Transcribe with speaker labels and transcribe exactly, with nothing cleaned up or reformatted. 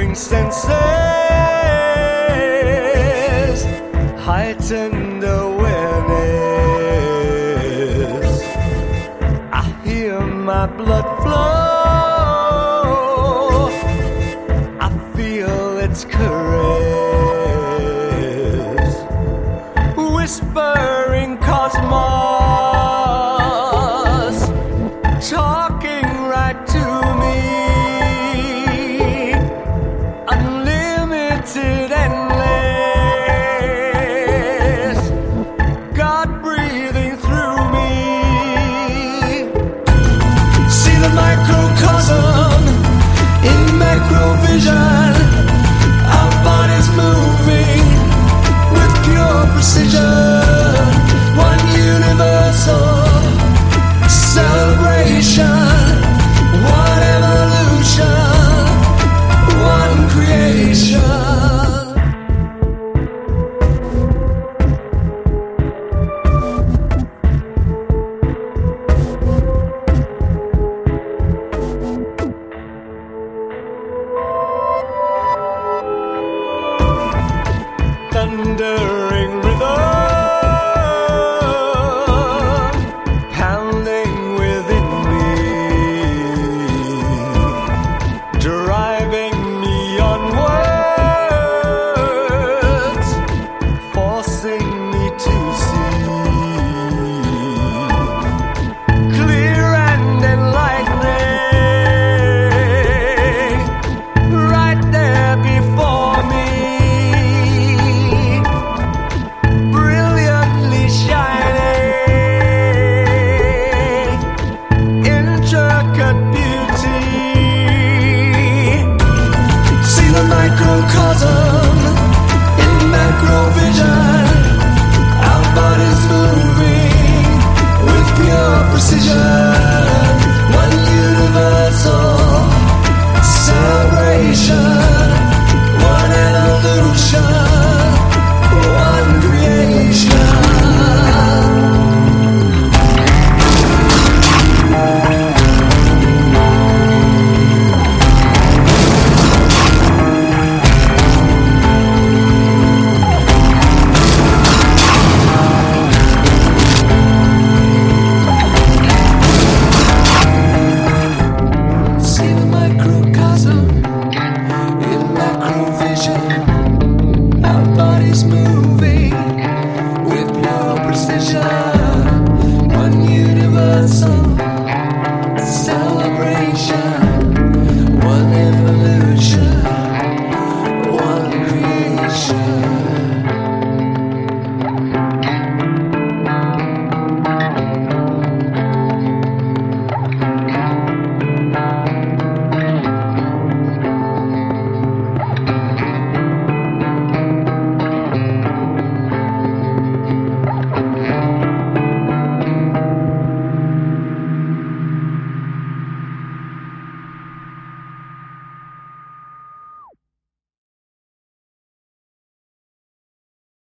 Speaker 1: quickening senses, heightened awareness. I hear my blood flow, I feel its caress, whispering cosmos, talking right to me, unlimited, endless, God breathing through me. See the microcosm in macrovision, our bodies moving with pure precision, one universal celebration, one evolution, one creation. Thunder